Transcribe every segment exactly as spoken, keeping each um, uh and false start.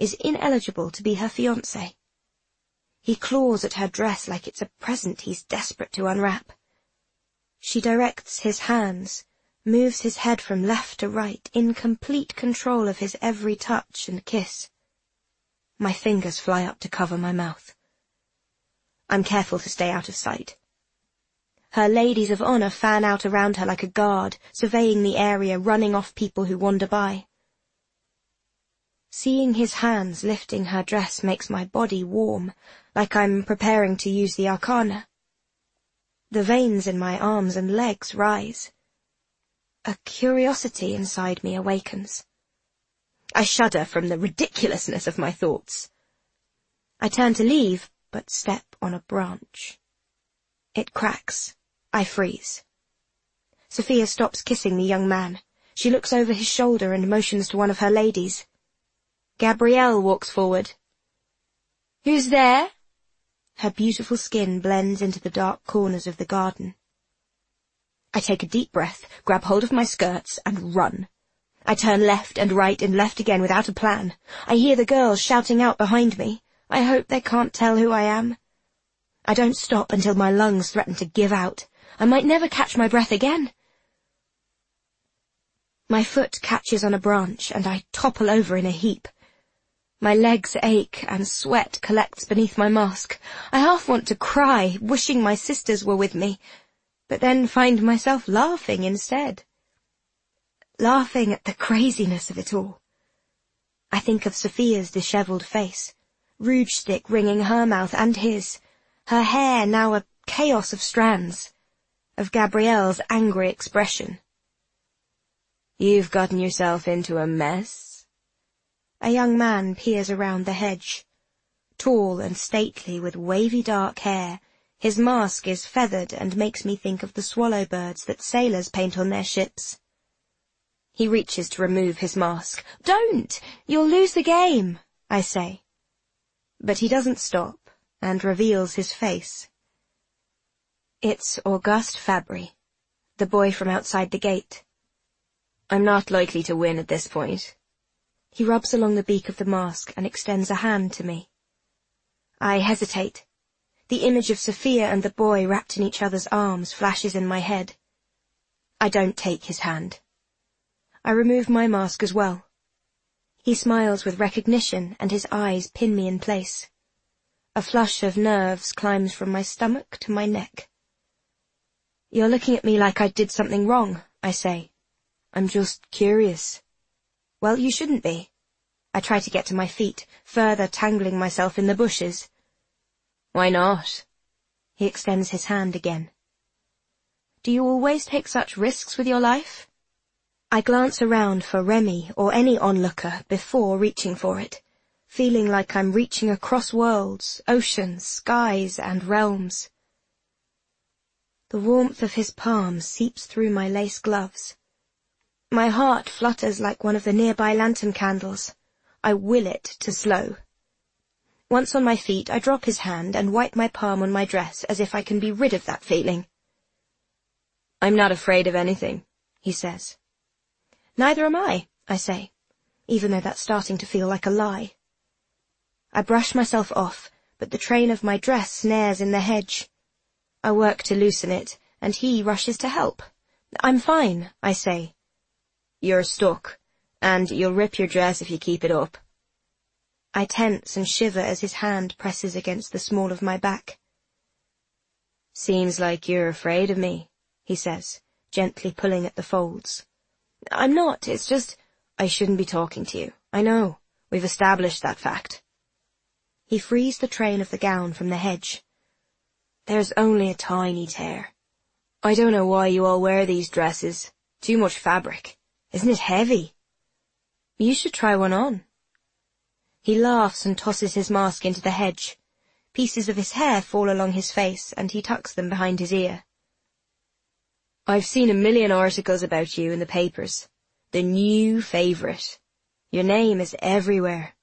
is ineligible to be her fiancé. He claws at her dress like it's a present he's desperate to unwrap. She directs his hands, moves his head from left to right, in complete control of his every touch and kiss. My fingers fly up to cover my mouth. I'm careful to stay out of sight. Her ladies of honor fan out around her like a guard, surveying the area, running off people who wander by. Seeing his hands lifting her dress makes my body warm, like I'm preparing to use the arcana. The veins in my arms and legs rise. A curiosity inside me awakens. I shudder from the ridiculousness of my thoughts. I turn to leave, but step on a branch. It cracks. I freeze. Sophia stops kissing the young man. She looks over his shoulder and motions to one of her ladies. Gabrielle walks forward. "Who's there?" Her beautiful skin blends into the dark corners of the garden. I take a deep breath, grab hold of my skirts, and run. I turn left and right and left again without a plan. I hear the girls shouting out behind me. I hope they can't tell who I am. I don't stop until my lungs threaten to give out. I might never catch my breath again. My foot catches on a branch, and I topple over in a heap. My legs ache, and sweat collects beneath my mask. I half want to cry, wishing my sisters were with me, but then find myself laughing instead. Laughing at the craziness of it all. I think of Sophia's dishevelled face, rouge stick ringing her mouth and his, her hair now a chaos of strands, of Gabrielle's angry expression. "You've gotten yourself into a mess." A young man peers around the hedge. Tall and stately with wavy dark hair, his mask is feathered and makes me think of the swallow birds that sailors paint on their ships. He reaches to remove his mask. "Don't! You'll lose the game," I say. But he doesn't stop and reveals his face. It's Auguste Fabry, the boy from outside the gate. I'm not likely to win at this point. He rubs along the beak of the mask and extends a hand to me. I hesitate. The image of Sophia and the boy wrapped in each other's arms flashes in my head. I don't take his hand. I remove my mask as well. He smiles with recognition and his eyes pin me in place. A flush of nerves climbs from my stomach to my neck. "You're looking at me like I did something wrong," I say. "I'm just curious." "Well, you shouldn't be." I try to get to my feet, further tangling myself in the bushes. "Why not?" He extends his hand again. "Do you always take such risks with your life?" I glance around for Remy or any onlooker before reaching for it, feeling like I'm reaching across worlds, oceans, skies, and realms. The warmth of his palm seeps through my lace gloves. My heart flutters like one of the nearby lantern candles. I will it to slow. Once on my feet, I drop his hand and wipe my palm on my dress as if I can be rid of that feeling. "I'm not afraid of anything," he says. "Neither am I," I say, even though that's starting to feel like a lie. I brush myself off, but the train of my dress snares in the hedge. I work to loosen it, and he rushes to help. "I'm fine," I say. "You're stuck, and you'll rip your dress if you keep it up." I tense and shiver as his hand presses against the small of my back. "Seems like you're afraid of me," he says, gently pulling at the folds. "I'm not, it's just—" "I shouldn't be talking to you. I know. We've established that fact." He frees the train of the gown from the hedge. "There's only a tiny tear. I don't know why you all wear these dresses. Too much fabric. Isn't it heavy?" "You should try one on." He laughs and tosses his mask into the hedge. Pieces of his hair fall along his face, and he tucks them behind his ear. "I've seen a million articles about you in the papers. The new favourite. Your name is everywhere."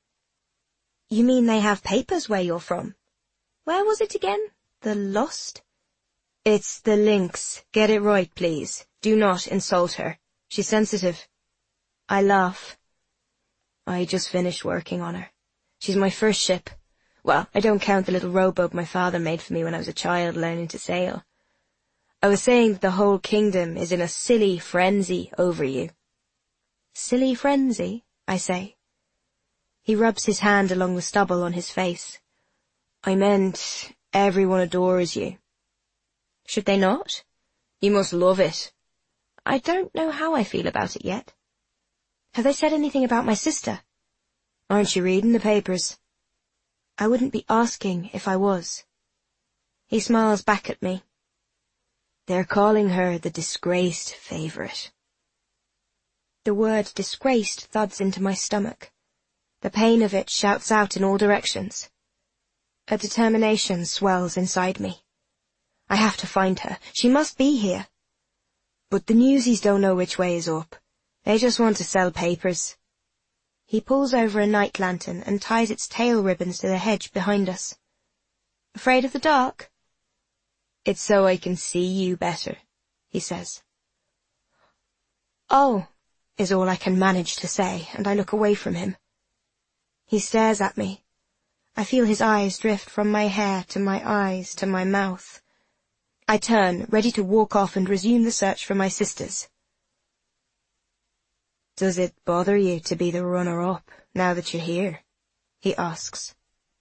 "You mean they have papers where you're from? Where was it again? The Lost?" "It's the Lynx. Get it right, please. Do not insult her. She's sensitive." I laugh. I just finished working on her. She's my first ship. Well, I don't count the little rowboat my father made for me when I was a child learning to sail. I was saying that the whole kingdom is in a silly frenzy over you. Silly frenzy, I say. He rubs his hand along the stubble on his face. I meant everyone adores you. Should they not? You must love it. I don't know how I feel about it yet. Have they said anything about my sister? Aren't you reading the papers? I wouldn't be asking if I was. He smiles back at me. They're calling her the disgraced favourite. The word disgraced thuds into my stomach. The pain of it shouts out in all directions. A determination swells inside me. I have to find her. She must be here. But the newsies don't know which way is up. They just want to sell papers. He pulls over a night lantern and ties its tail ribbons to the hedge behind us. Afraid of the dark? It's so I can see you better, he says. Oh, is all I can manage to say, and I look away from him. He stares at me. I feel his eyes drift from my hair to my eyes to my mouth. I turn, ready to walk off and resume the search for my sisters. Does it bother you to be the runner-up, now that you're here? He asks.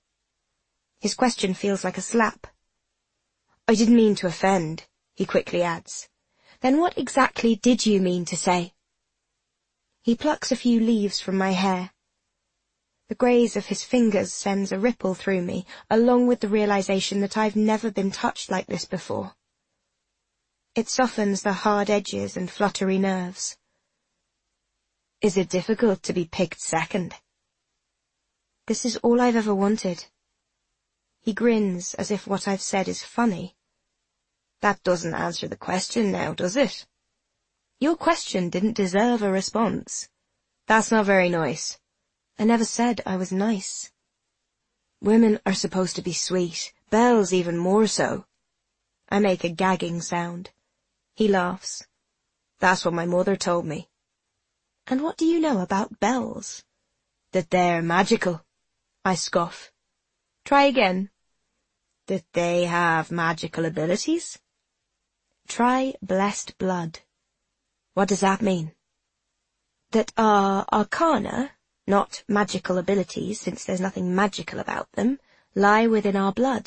His question feels like a slap. I didn't mean to offend, he quickly adds. Then what exactly did you mean to say? He plucks a few leaves from my hair. The graze of his fingers sends a ripple through me, along with the realization that I've never been touched like this before. It softens the hard edges and fluttery nerves. Is it difficult to be picked second? This is all I've ever wanted. He grins as if what I've said is funny. That doesn't answer the question now, does it? Your question didn't deserve a response. That's not very nice. I never said I was nice. Women are supposed to be sweet, Belle's even more so. I make a gagging sound. He laughs. That's what my mother told me. And what do you know about bells? That they're magical. I scoff. Try again. That they have magical abilities? Try blessed blood. What does that mean? That our arcana, not magical abilities, since there's nothing magical about them, lie within our blood.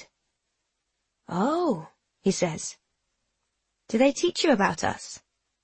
Oh, he says. Do they teach you about us?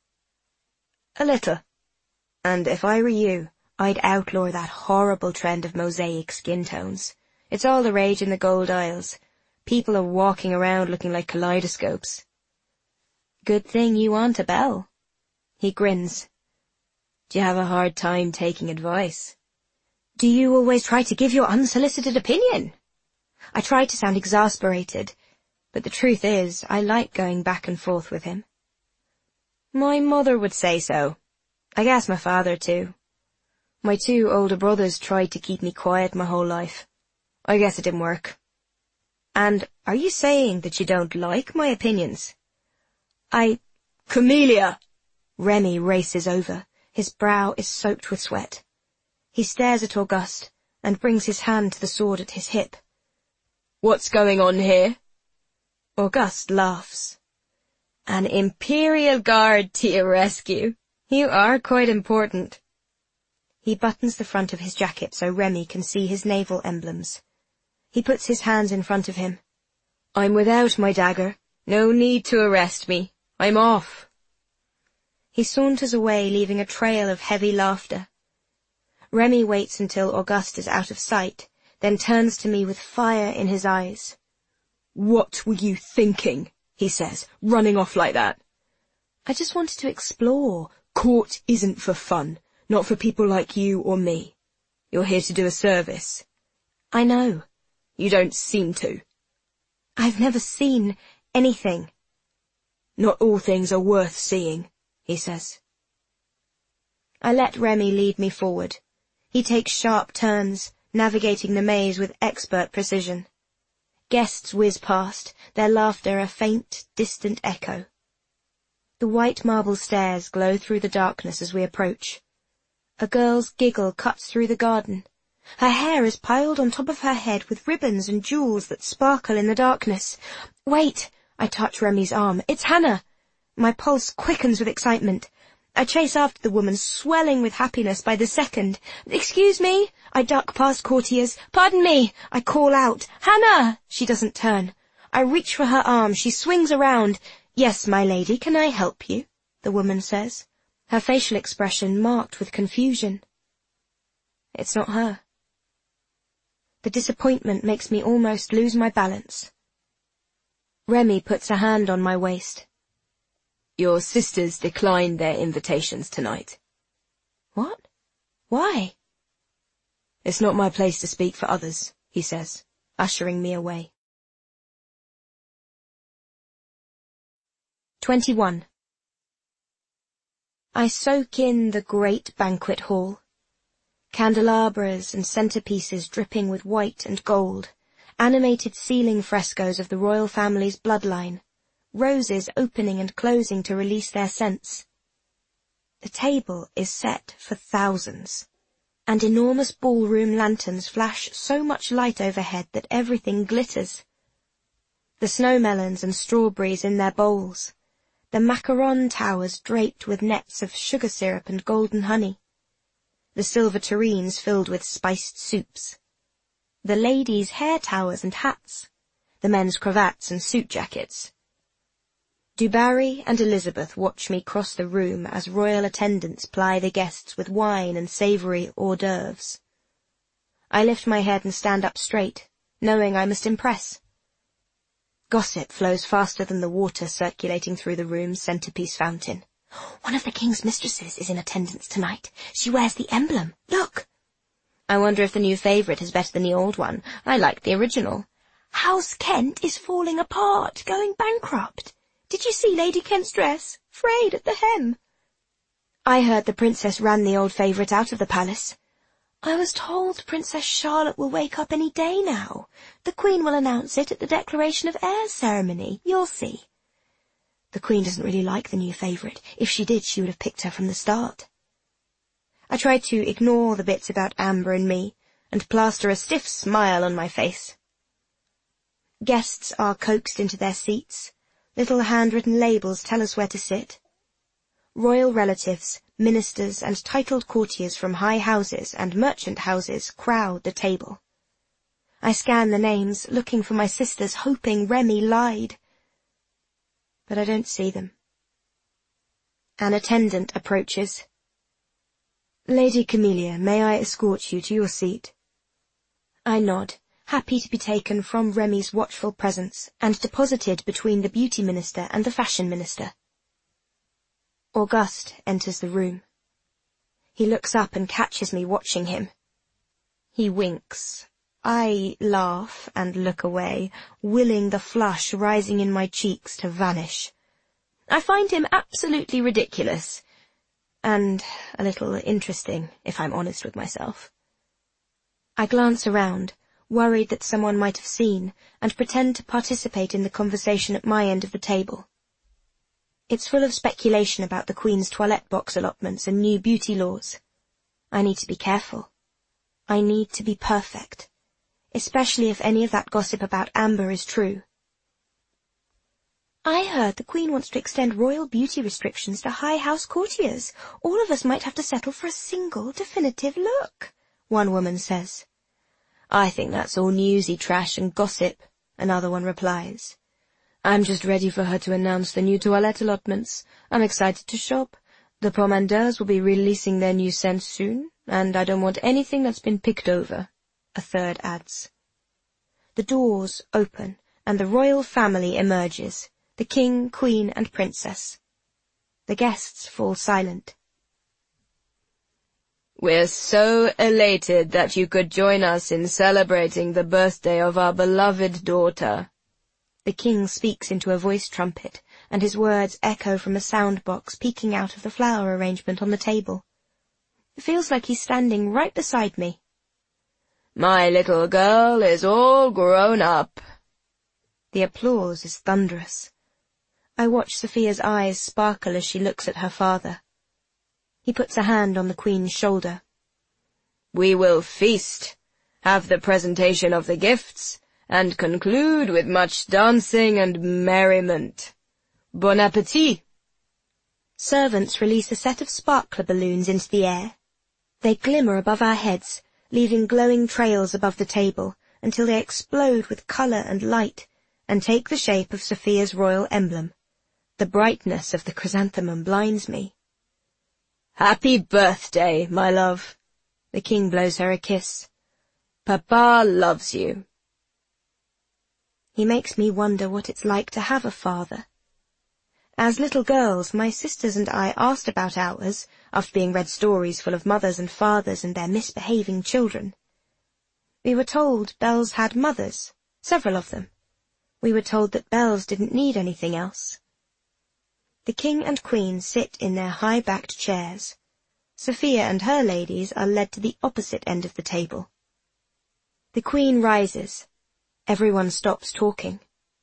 A little. And if I were you, I'd outlaw that horrible trend of mosaic skin tones. It's all the rage in the Gold Isles. People are walking around looking like kaleidoscopes. Good thing you want a bell. He grins. Do you have a hard time taking advice? Do you always try to give your unsolicited opinion? I try to sound exasperated, but the truth is, I like going back and forth with him. My mother would say so. I guess my father too. My two older brothers tried to keep me quiet my whole life. I guess it didn't work. And are you saying that you don't like my opinions? I... Camellia! Remy races over. His brow is soaked with sweat. He stares at Auguste and brings his hand to the sword at his hip. What's going on here? Auguste laughs. An Imperial Guard to your rescue. You are quite important. He buttons the front of his jacket so Remy can see his naval emblems. He puts his hands in front of him. I'm without my dagger. No need to arrest me. I'm off. He saunters away, leaving a trail of heavy laughter. Remy waits until Auguste is out of sight, then turns to me with fire in his eyes. What were you thinking? He says, running off like that. I just wanted to explore. Court isn't for fun, not for people like you or me. You're here to do a service. I know. You don't seem to. I've never seen anything. Not all things are worth seeing, he says. I let Remy lead me forward. He takes sharp turns, navigating the maze with expert precision. Guests whiz past, their laughter a faint, distant echo. The white marble stairs glow through the darkness as we approach. A girl's giggle cuts through the garden. Her hair is piled on top of her head with ribbons and jewels that sparkle in the darkness. Wait! I touch Remy's arm. It's Hannah! My pulse quickens with excitement. I chase after the woman, swelling with happiness by the second. Excuse me! I duck past courtiers. Pardon me! I call out. Hannah! She doesn't turn. I reach for her arm. She swings around. Yes, my lady, can I help you? The woman says, her facial expression marked with confusion. It's not her. The disappointment makes me almost lose my balance. Remy puts a hand on my waist. Your sisters declined their invitations tonight. What? Why? It's not my place to speak for others, he says, ushering me away. twenty-one. I soak in the great banquet hall. Candelabras and centerpieces dripping with white and gold, animated ceiling frescoes of the royal family's bloodline, roses opening and closing to release their scents. The table is set for thousands, and enormous ballroom lanterns flash so much light overhead that everything glitters. The snowmelons and strawberries in their bowls, the macaron towers draped with nets of sugar syrup and golden honey, the silver tureens filled with spiced soups, the ladies' hair towers and hats, the men's cravats and suit jackets. Du Barry and Elizabeth watch me cross the room as royal attendants ply the guests with wine and savoury hors d'oeuvres. I lift my head and stand up straight, knowing I must impress. Gossip flows faster than the water circulating through the room's centerpiece fountain. One of the king's mistresses is in attendance tonight. She wears the emblem. Look! I wonder if the new favourite is better than the old one. I like the original. House Kent is falling apart, going bankrupt. Did you see Lady Kent's dress? Frayed at the hem. I heard the princess ran the old favourite out of the palace. I was told Princess Charlotte will wake up any day now. The Queen will announce it at the Declaration of Heirs ceremony. You'll see. The Queen doesn't really like the new favourite. If she did, she would have picked her from the start. I tried to ignore the bits about Amber and me, and plaster a stiff smile on my face. Guests are coaxed into their seats. Little handwritten labels tell us where to sit. Royal relatives, ministers, and titled courtiers from high houses and merchant houses crowd the table. I scan the names, looking for my sisters, hoping Remy lied. But I don't see them. An attendant approaches. Lady Camelia, may I escort you to your seat? I nod, happy to be taken from Remy's watchful presence and deposited between the beauty minister and the fashion minister. Auguste enters the room. He looks up and catches me watching him. He winks. I laugh and look away, willing the flush rising in my cheeks to vanish. I find him absolutely ridiculous, and a little interesting, if I'm honest with myself. I glance around, worried that someone might have seen, and pretend to participate in the conversation at my end of the table. It's full of speculation about the Queen's toilette box allotments and new beauty laws. I need to be careful. I need to be perfect, especially if any of that gossip about Amber is true. I heard the Queen wants to extend royal beauty restrictions to high house courtiers. All of us might have to settle for a single definitive look, one woman says. I think that's all newsy trash and gossip, another one replies. I'm just ready for her to announce the new toilette allotments. I'm excited to shop. The Pomandeurs will be releasing their new scents soon, and I don't want anything that's been picked over, a third adds. The doors open, and the royal family emerges, the king, queen, and princess. The guests fall silent. We're so elated that you could join us in celebrating the birthday of our beloved daughter. The king speaks into a voice trumpet, and his words echo from a sound box peeking out of the flower arrangement on the table. It feels like he's standing right beside me. My little girl is all grown up. The applause is thunderous. I watch Sophia's eyes sparkle as she looks at her father. He puts a hand on the Queen's shoulder. We will feast, have the presentation of the gifts, and conclude with much dancing and merriment. Bon appétit! Servants release a set of sparkler balloons into the air. They glimmer above our heads, leaving glowing trails above the table, until they explode with colour and light, and take the shape of Sophia's royal emblem. The brightness of the chrysanthemum blinds me. Happy birthday, my love. The king blows her a kiss. Papa loves you. He makes me wonder what it's like to have a father. As little girls, my sisters and I asked about ours, after being read stories full of mothers and fathers and their misbehaving children. We were told Bells had mothers, several of them. We were told that Bells didn't need anything else. The king and queen sit in their high-backed chairs. Sophia and her ladies are led to the opposite end of the table. The queen rises. Everyone stops talking.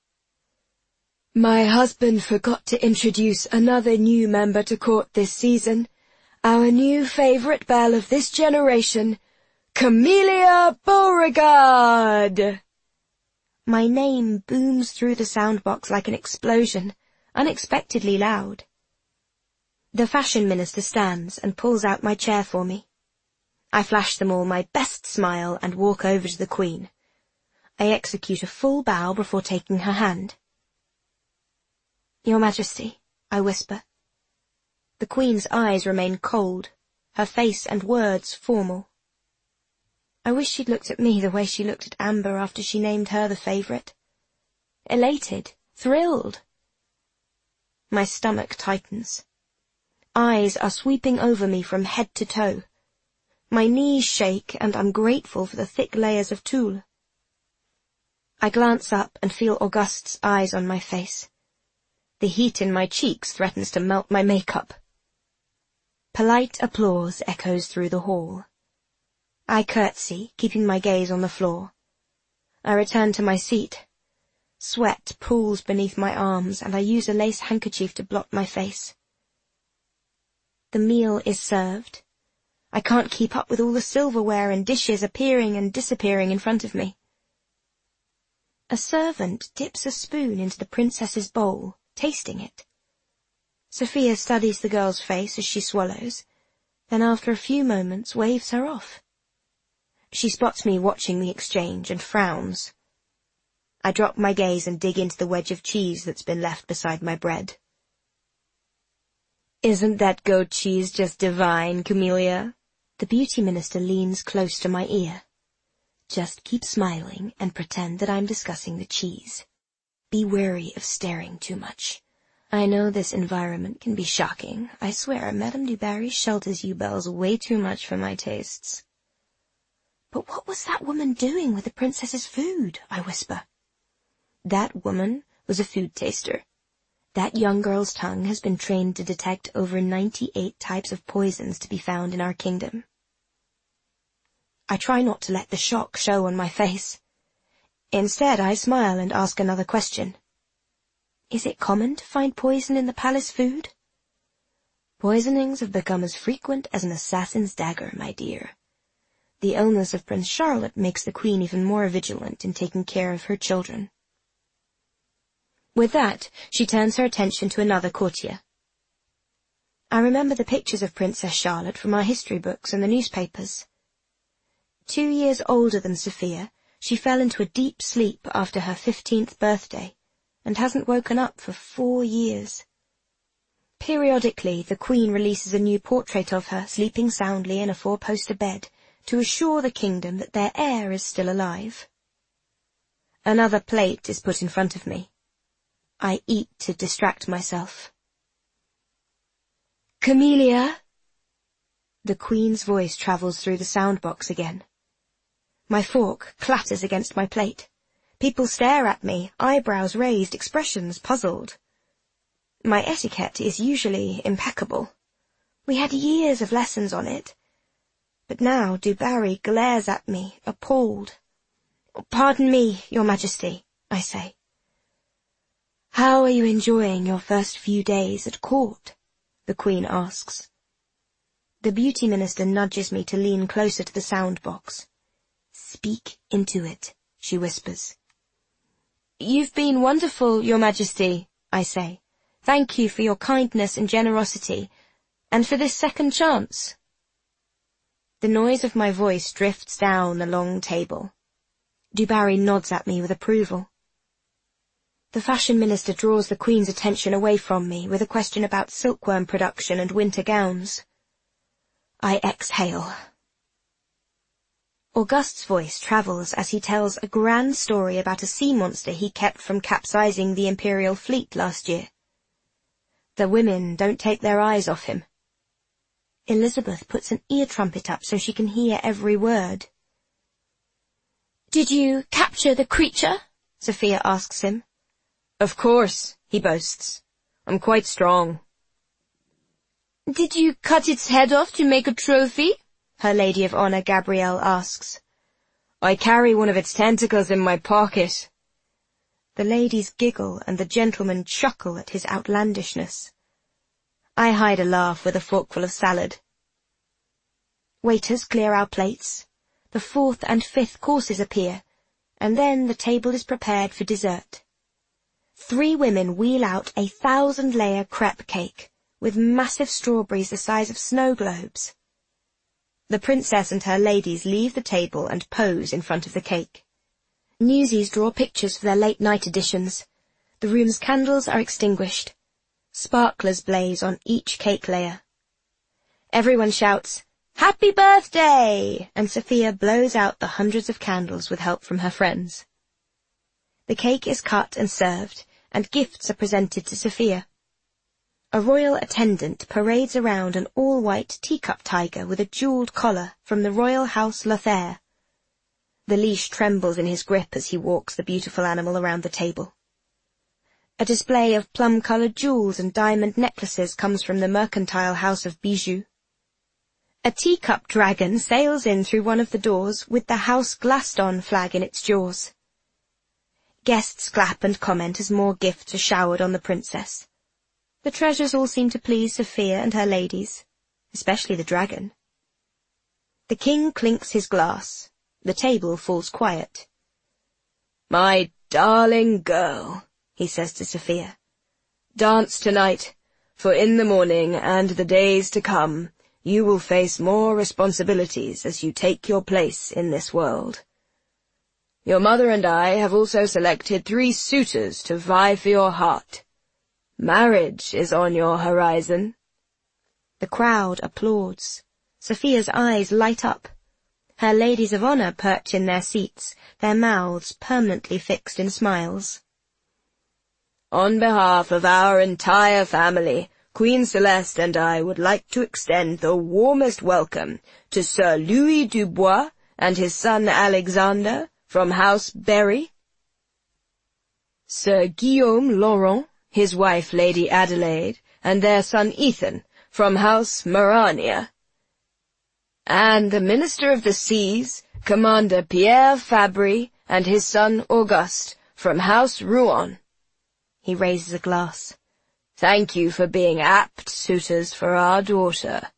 My husband forgot to introduce another new member to court this season. Our new favourite belle of this generation, Camelia Beauregard. My name booms through the soundbox like an explosion, unexpectedly loud. The fashion minister stands and pulls out my chair for me. I flash them all my best smile and walk over to the Queen. I execute a full bow before taking her hand. Your Majesty, I whisper. The Queen's eyes remain cold, her face and words formal. I wish she'd looked at me the way she looked at Amber after she named her the favourite. Elated, thrilled. My stomach tightens. Eyes are sweeping over me from head to toe. My knees shake, and I'm grateful for the thick layers of tulle. I glance up and feel Auguste's eyes on my face. The heat in my cheeks threatens to melt my makeup. Polite applause echoes through the hall. I curtsy, keeping my gaze on the floor. I return to my seat. Sweat pools beneath my arms, and I use a lace handkerchief to blot my face. The meal is served. I can't keep up with all the silverware and dishes appearing and disappearing in front of me. A servant dips a spoon into the princess's bowl, tasting it. Sophia studies the girl's face as she swallows, then after a few moments waves her off. She spots me watching the exchange and frowns. I drop my gaze and dig into the wedge of cheese that's been left beside my bread. Isn't that goat cheese just divine, Camelia? The beauty minister leans close to my ear. Just keep smiling and pretend that I'm discussing the cheese. Be wary of staring too much. I know this environment can be shocking. I swear Madame du Barry shelters you Bells way too much for my tastes. But what was that woman doing with the princess's food? I whisper. That woman was a food taster. That young girl's tongue has been trained to detect over ninety-eight types of poisons to be found in our kingdom. I try not to let the shock show on my face. Instead, I smile and ask another question. Is it common to find poison in the palace food? Poisonings have become as frequent as an assassin's dagger, my dear. The illness of Prince Charlotte makes the Queen even more vigilant in taking care of her children. With that, she turns her attention to another courtier. I remember the pictures of Princess Charlotte from our history books and the newspapers. Two years older than Sophia, she fell into a deep sleep after her fifteenth birthday, and hasn't woken up for four years. Periodically, the Queen releases a new portrait of her sleeping soundly in a four-poster bed to assure the kingdom that their heir is still alive. Another plate is put in front of me. I eat to distract myself. Camelia? The Queen's voice travels through the sound box again. My fork clatters against my plate. People stare at me, eyebrows raised, expressions puzzled. My etiquette is usually impeccable. We had years of lessons on it. But now Du Barry glares at me, appalled. Pardon me, Your Majesty, I say. How are you enjoying your first few days at court? The Queen asks. The beauty minister nudges me to lean closer to the sound box. "Speak into it," she whispers. "You've been wonderful, Your Majesty," I say. "Thank you for your kindness and generosity, and for this second chance." The noise of my voice drifts down the long table. Du Barry nods at me with approval. The fashion minister draws the Queen's attention away from me with a question about silkworm production and winter gowns. I exhale. Auguste's voice travels as he tells a grand story about a sea monster he kept from capsizing the Imperial fleet last year. The women don't take their eyes off him. Elizabeth puts an ear trumpet up so she can hear every word. "Did you capture the creature?" Sophia asks him. "Of course," he boasts. "I'm quite strong." "Did you cut its head off to make a trophy?" her Lady of Honor Gabrielle asks. "I carry one of its tentacles in my pocket." The ladies giggle and the gentlemen chuckle at his outlandishness. I hide a laugh with a forkful of salad. Waiters clear our plates. The fourth and fifth courses appear, and then the table is prepared for dessert. Three women wheel out a thousand-layer crepe cake with massive strawberries the size of snow globes. The princess and her ladies leave the table and pose in front of the cake. Newsies draw pictures for their late-night editions. The room's candles are extinguished. Sparklers blaze on each cake layer. Everyone shouts, "Happy birthday!" and Sophia blows out the hundreds of candles with help from her friends. The cake is cut and served, and gifts are presented to Sophia. A royal attendant parades around an all-white teacup tiger with a jewelled collar from the Royal House Lothair. The leash trembles in his grip as he walks the beautiful animal around the table. A display of plum-coloured jewels and diamond necklaces comes from the mercantile house of Bijou. A teacup dragon sails in through one of the doors with the House Glaston flag in its jaws. Guests clap and comment as more gifts are showered on the princess. The treasures all seem to please Sophia and her ladies, especially the dragon. The king clinks his glass. The table falls quiet. "My darling girl," he says to Sophia, "dance tonight, for in the morning and the days to come, you will face more responsibilities as you take your place in this world. Your mother and I have also selected three suitors to vie for your heart. Marriage is on your horizon." The crowd applauds. Sophia's eyes light up. Her ladies of honor perch in their seats, their mouths permanently fixed in smiles. "On behalf of our entire family, Queen Celeste and I would like to extend the warmest welcome to Sir Louis Dubois and his son Alexander from House Berry, Sir Guillaume Laurent, his wife Lady Adelaide, and their son Ethan from House Marania, and the Minister of the Seas, Commander Pierre Fabry, and his son Auguste from House Rouen." He raises a glass. "Thank you for being apt suitors for our daughter."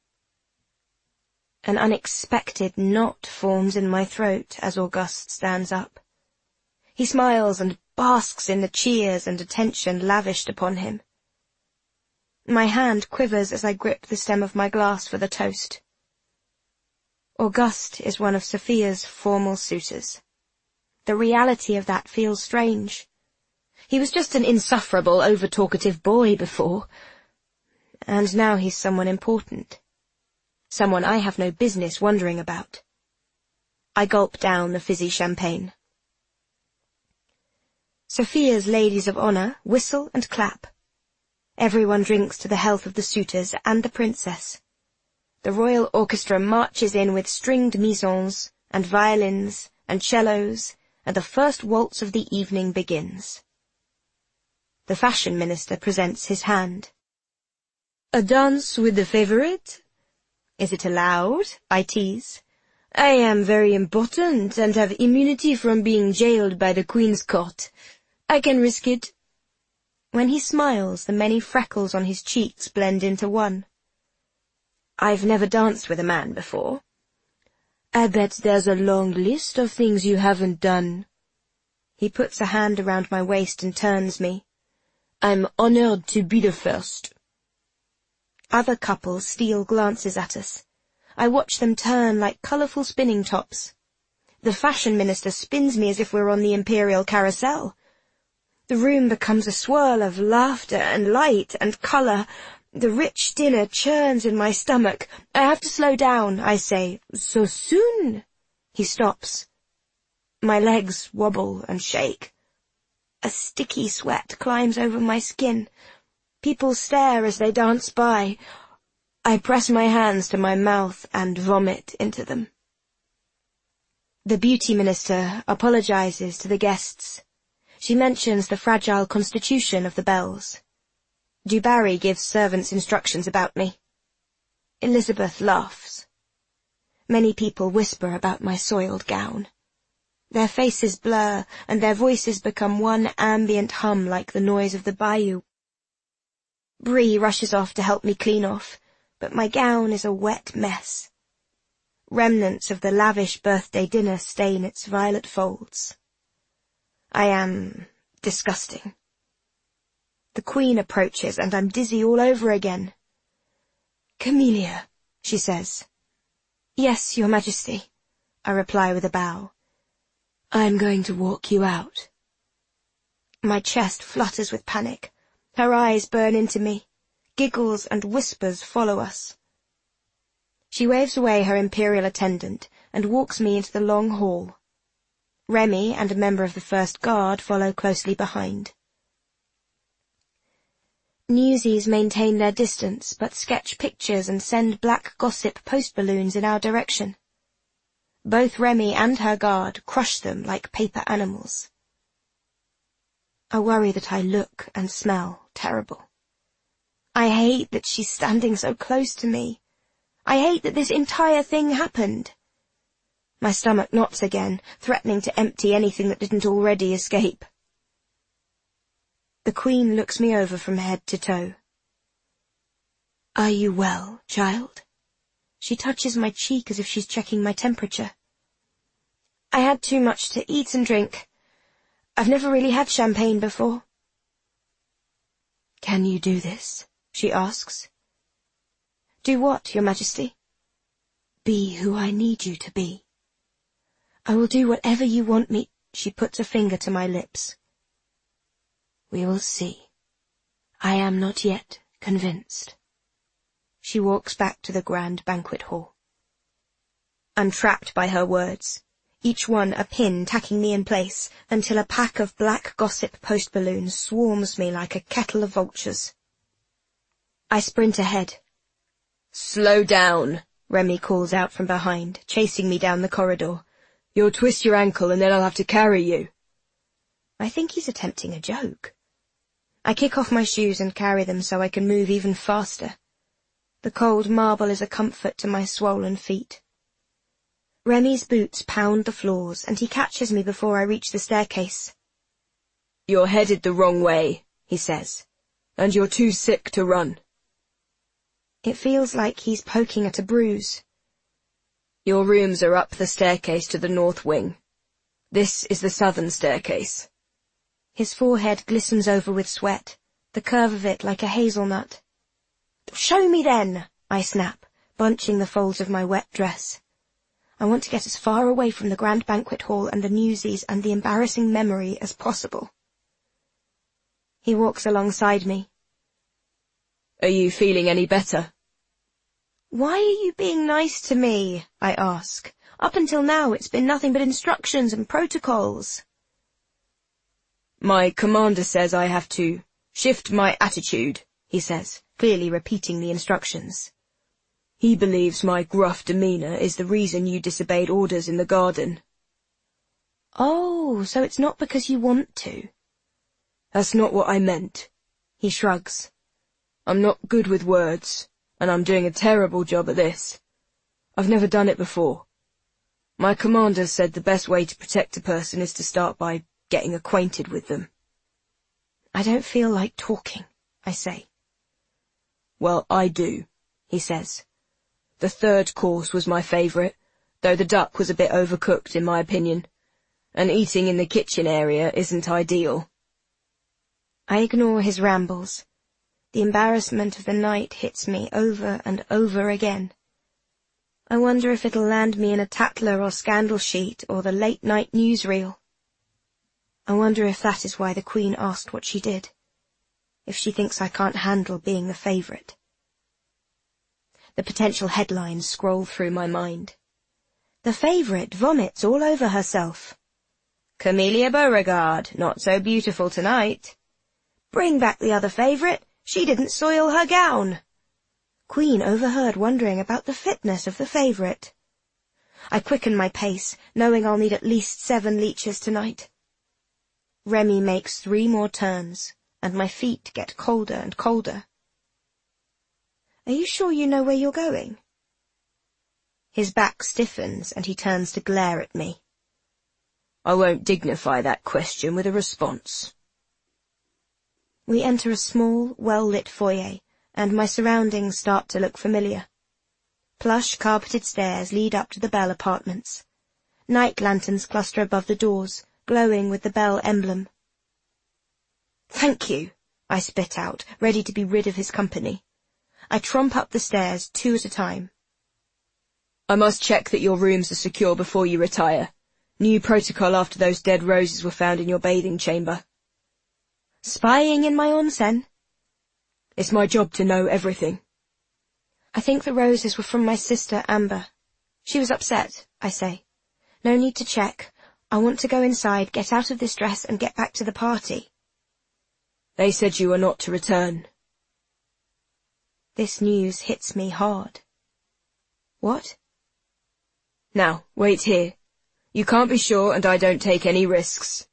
An unexpected knot forms in my throat as Auguste stands up. He smiles and basks in the cheers and attention lavished upon him. My hand quivers as I grip the stem of my glass for the toast. Auguste is one of Sophia's formal suitors. The reality of that feels strange. He was just an insufferable, over-talkative boy before, and now he's someone important. Someone I have no business wondering about. I gulp down the fizzy champagne. Sophia's ladies of honor whistle and clap. Everyone drinks to the health of the suitors and the princess. The royal orchestra marches in with stringed misons and violins and cellos, and the first waltz of the evening begins. The fashion minister presents his hand. "A dance with the favorite?" "Is it allowed?" I tease. "I am very important and have immunity from being jailed by the Queen's court. I can risk it." When he smiles, the many freckles on his cheeks blend into one. I've never danced with a man before. I bet there's a long list of things you haven't done. He puts a hand around my waist and turns me. I'm honored to be the first. Other couples steal glances at us. I watch them turn like colourful spinning tops. The fashion minister spins me as if we're on the imperial carousel. The room becomes a swirl of laughter and light and colour. The rich dinner churns in my stomach. I have to slow down, I say. So soon? He stops. My legs wobble and shake. A sticky sweat climbs over my skin. People stare as they dance by. I press my hands to my mouth and vomit into them. The beauty minister apologizes to the guests. She mentions the fragile constitution of the Bells. Du Barry gives servants instructions about me. Elizabeth laughs. Many people whisper about my soiled gown. Their faces blur, and their voices become one ambient hum like the noise of the bayou. Bree rushes off to help me clean off, but my gown is a wet mess. Remnants of the lavish birthday dinner stain its violet folds. I am disgusting. The Queen approaches, and I'm dizzy all over again. Camellia, she says. Yes, Your Majesty, I reply with a bow. I'm going to walk you out. My chest flutters with panic. Her eyes burn into me. Giggles and whispers follow us. She waves away her imperial attendant and walks me into the long hall. Remy and a member of the First Guard follow closely behind. Newsies maintain their distance, but sketch pictures and send black gossip post balloons in our direction. Both Remy and her guard crush them like paper animals. I worry that I look and smell terrible. I hate that she's standing so close to me. I hate that this entire thing happened. My stomach knots again, threatening to empty anything that didn't already escape. The Queen looks me over from head to toe. Are you well, child? She touches my cheek as if she's checking my temperature. I had too much to eat and drink. I've never really had champagne before. Can you do this? She asks. Do what, Your Majesty? Be who I need you to be. I will do whatever you want me. She puts a finger to my lips. We will see. I am not yet convinced. She walks back to the grand banquet hall. I'm trapped by her words, each one a pin tacking me in place, until a pack of black gossip post balloons swarms me like a kettle of vultures. I sprint ahead. Slow down, Remy calls out from behind, chasing me down the corridor. You'll twist your ankle and then I'll have to carry you. I think he's attempting a joke. I kick off my shoes and carry them so I can move even faster. The cold marble is a comfort to my swollen feet. Remy's boots pound the floors, and he catches me before I reach the staircase. You're headed the wrong way, he says, and you're too sick to run. It feels like he's poking at a bruise. Your rooms are up the staircase to the north wing. This is the southern staircase. His forehead glistens over with sweat, the curve of it like a hazelnut. Show me then, I snap, bunching the folds of my wet dress. I want to get as far away from the grand banquet hall and the newsies and the embarrassing memory as possible. He walks alongside me. Are you feeling any better? Why are you being nice to me? I ask. Up until now it's been nothing but instructions and protocols. My commander says I have to shift my attitude, he says, clearly repeating the instructions. He believes my gruff demeanour is the reason you disobeyed orders in the garden. Oh, so it's not because you want to. That's not what I meant. He shrugs. I'm not good with words, and I'm doing a terrible job at this. I've never done it before. My commander said the best way to protect a person is to start by getting acquainted with them. I don't feel like talking, I say. Well, I do, he says. The third course was my favourite, though the duck was a bit overcooked in my opinion, and eating in the kitchen area isn't ideal. I ignore his rambles. The embarrassment of the night hits me over and over again. I wonder if it'll land me in a Tatler or Scandal sheet or the late-night newsreel. I wonder if that is why the Queen asked what she did, if she thinks I can't handle being the favourite. The potential headlines scroll through my mind. The favourite vomits all over herself. Camelia Beauregard, not so beautiful tonight. Bring back the other favourite, she didn't soil her gown. Queen overheard wondering about the fitness of the favourite. I quicken my pace, knowing I'll need at least seven leeches tonight. Remy makes three more turns, and my feet get colder and colder. Are you sure you know where you're going? His back stiffens and he turns to glare at me. I won't dignify that question with a response. We enter a small, well-lit foyer, and my surroundings start to look familiar. Plush carpeted stairs lead up to the Bell apartments. Night lanterns cluster above the doors, glowing with the Bell emblem. Thank you, I spit out, ready to be rid of his company. I tromp up the stairs, two at a time. I must check that your rooms are secure before you retire. New protocol after those dead roses were found in your bathing chamber. Spying in my onsen? It's my job to know everything. I think the roses were from my sister, Amber. She was upset, I say. No need to check. I want to go inside, get out of this dress, and get back to the party. They said you were not to return. This news hits me hard. What? Now, wait here. You can't be sure, and I don't take any risks.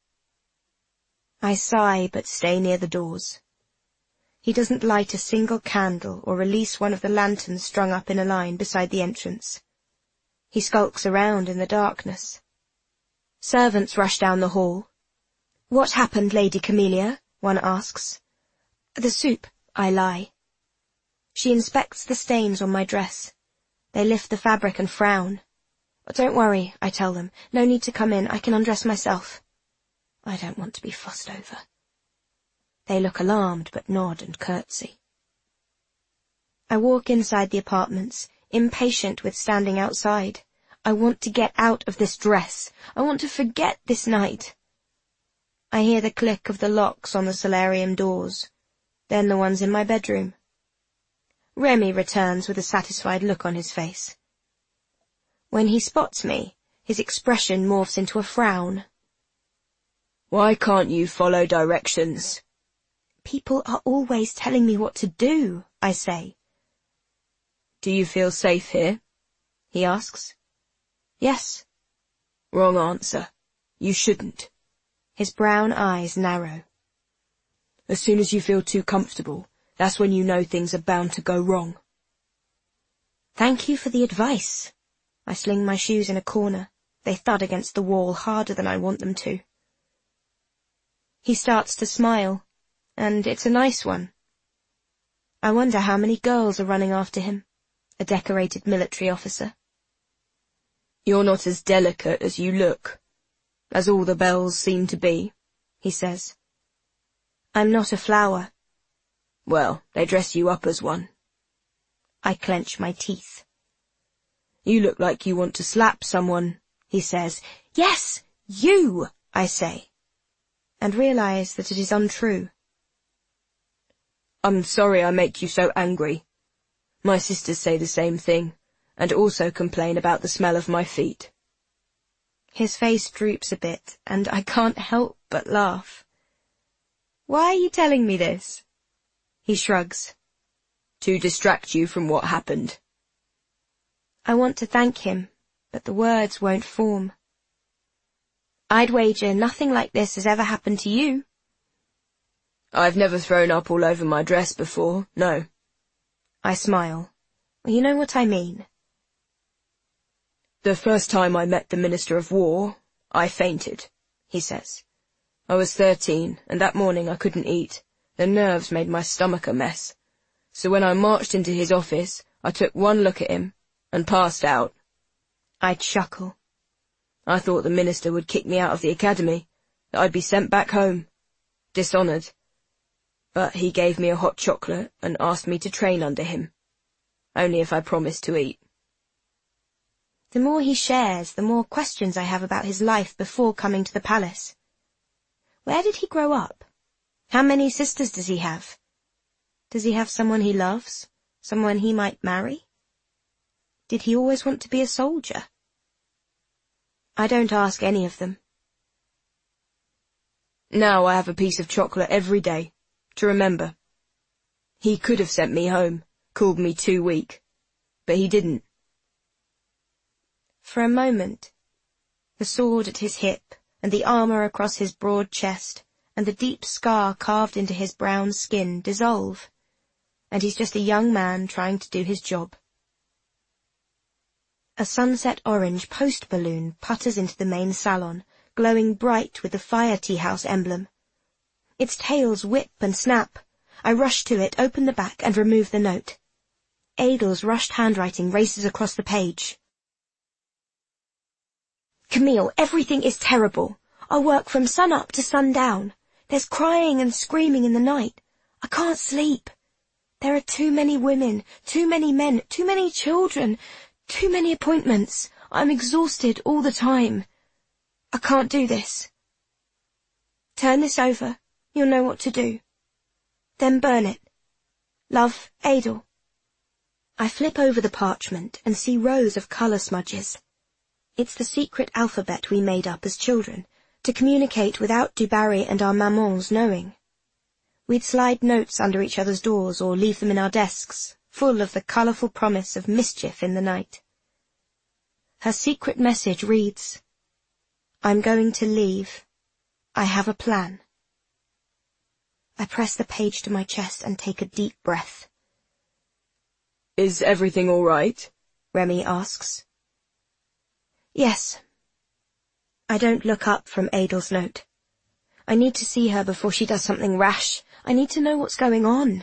I sigh, but stay near the doors. He doesn't light a single candle or release one of the lanterns strung up in a line beside the entrance. He skulks around in the darkness. Servants rush down the hall. What happened, Lady Camelia? One asks. The soup, I lie. She inspects the stains on my dress. They lift the fabric and frown. Don't worry, I tell them. No need to come in, I can undress myself. I don't want to be fussed over. They look alarmed, but nod and curtsy. I walk inside the apartments, impatient with standing outside. I want to get out of this dress. I want to forget this night. I hear the click of the locks on the solarium doors, then the ones in my bedroom. Remy returns with a satisfied look on his face. When he spots me, his expression morphs into a frown. Why can't you follow directions? People are always telling me what to do, I say. Do you feel safe here? He asks. Yes. Wrong answer. You shouldn't. His brown eyes narrow. As soon as you feel too comfortable, that's when you know things are bound to go wrong. Thank you for the advice. I sling my shoes in a corner. They thud against the wall harder than I want them to. He starts to smile, and it's a nice one. I wonder how many girls are running after him, a decorated military officer. You're not as delicate as you look, as all the Bells seem to be, he says. I'm not a flower. Well, they dress you up as one. I clench my teeth. You look like you want to slap someone, he says. Yes, you, I say, and realize that it is untrue. I'm sorry I make you so angry. My sisters say the same thing, and also complain about the smell of my feet. His face droops a bit, and I can't help but laugh. Why are you telling me this? He shrugs. To distract you from what happened. I want to thank him, but the words won't form. I'd wager nothing like this has ever happened to you. I've never thrown up all over my dress before, no. I smile. Well, you know what I mean. The first time I met the Minister of War, I fainted, he says. I was thirteen, and that morning I couldn't eat. The nerves made my stomach a mess. So when I marched into his office, I took one look at him, And passed out. I chuckle. I thought the minister would kick me out of the academy, that I'd be sent back home, dishonoured. But he gave me a hot chocolate and asked me to train under him, only if I promised to eat. The more he shares, the more questions I have about his life before coming to the palace. Where did he grow up? How many sisters does he have? Does he have someone he loves? Someone he might marry? Did he always want to be a soldier? I don't ask any of them. Now I have a piece of chocolate every day, to remember. He could have sent me home, called me too weak, but he didn't. For a moment, the sword at his hip, and the armour across his broad chest, and the deep scar carved into his brown skin dissolve, and he's just a young man trying to do his job. A sunset orange post balloon putters into the main salon, glowing bright with the Fire Tea House emblem. Its tails whip and snap. I rush to it, open the back, and remove the note. Adel's rushed handwriting races across the page. Camille, everything is terrible. I work from sun up to sundown. There's crying and screaming in the night. I can't sleep. There are too many women, too many men, too many children, too many appointments. I'm exhausted all the time. I can't do this. Turn this over. You'll know what to do. Then burn it. Love, Adel. I flip over the parchment and see rows of colour smudges. It's the secret alphabet we made up as children, to communicate without Du Barry and our mamans knowing. We'd slide notes under each other's doors or leave them in our desks, full of the colourful promise of mischief in the night. Her secret message reads, I'm going to leave. I have a plan. I press the page to my chest and take a deep breath. Is everything all right? Remy asks. Yes. I don't look up from Adel's note. I need to see her before she does something rash. I need to know what's going on.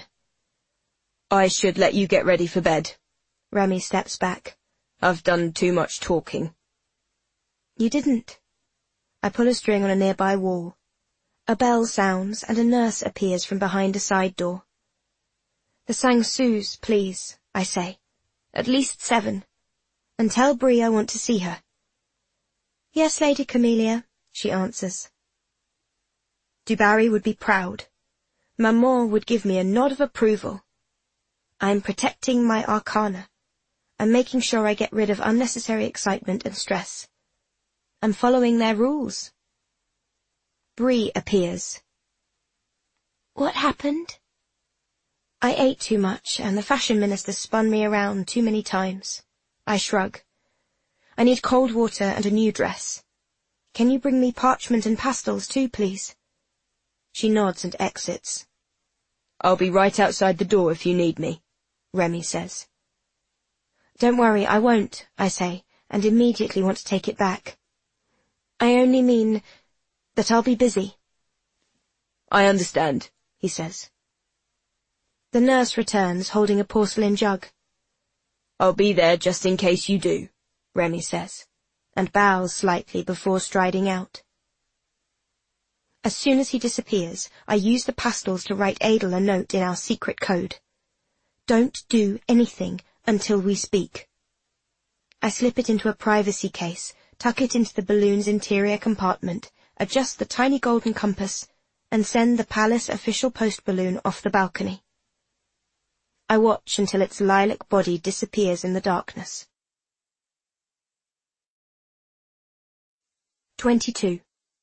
I should let you get ready for bed. Remy steps back. I've done too much talking. You didn't. I pull a string on a nearby wall. A bell sounds and a nurse appears from behind a side door. The sang-sous, please, I say. At least seven. And tell Brie I want to see her. Yes, Lady Camellia, she answers. Du Barry would be proud. Maman would give me a nod of approval. I'm protecting my arcana. I'm making sure I get rid of unnecessary excitement and stress. I'm following their rules. Brie appears. What happened? I ate too much, and the fashion minister spun me around too many times. I shrug. I need cold water and a new dress. Can you bring me parchment and pastels too, please? She nods and exits. I'll be right outside the door if you need me, Remy says. Don't worry, I won't, I say, and immediately want to take it back. I only mean that I'll be busy. I understand, he says. The nurse returns, holding a porcelain jug. I'll be there just in case you do, Remy says, and bows slightly before striding out. As soon as he disappears, I use the pastels to write Adel a note in our secret code. Don't do anything until we speak. I slip it into a privacy case, tuck it into the balloon's interior compartment, adjust the tiny golden compass, and send the palace official post balloon off the balcony. I watch until its lilac body disappears in the darkness. twenty-two.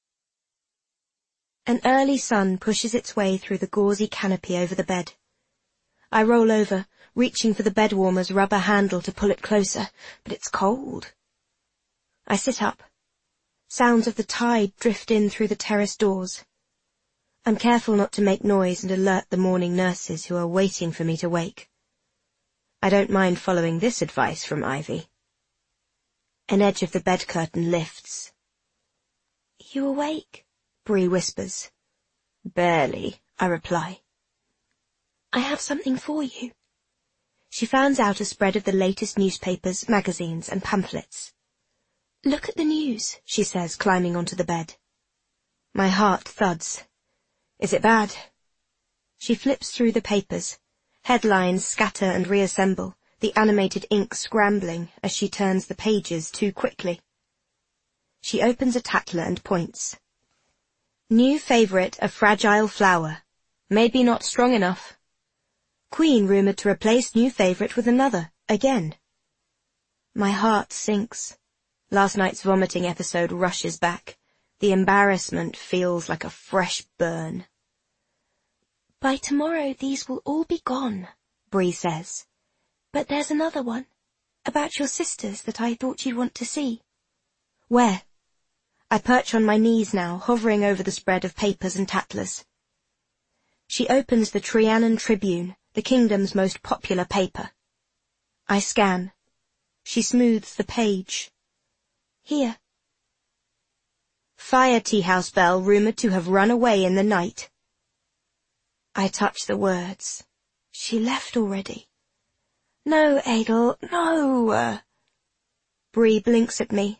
An early sun pushes its way through the gauzy canopy over the bed. I roll over, reaching for the bed warmer's rubber handle to pull it closer, but it's cold. I sit up. Sounds of the tide drift in through the terrace doors. I'm careful not to make noise and alert the morning nurses who are waiting for me to wake. I don't mind following this advice from Ivy. An edge of the bed curtain lifts. You awake? Brie whispers. Barely, I reply. I have something for you. She fans out a spread of the latest newspapers, magazines, and pamphlets. "Look at the news," she says, climbing onto the bed. My heart thuds. Is it bad? She flips through the papers. Headlines scatter and reassemble, the animated ink scrambling as she turns the pages too quickly. She opens a Tatler and points. New favourite, a fragile flower. Maybe not strong enough. Queen rumoured to replace new favourite with another, again. My heart sinks. Last night's vomiting episode rushes back. The embarrassment feels like a fresh burn. "By tomorrow these will all be gone," Bree says. "But there's another one, about your sisters that I thought you'd want to see." "Where?" I perch on my knees now, hovering over the spread of papers and Tatlers. She opens the Trianon Tribune, the kingdom's most popular paper. I scan. She smooths the page. "Here." Fire tea-house bell rumoured to have run away in the night. I touch the words. She left already. "No, Adel, no." Bree blinks at me.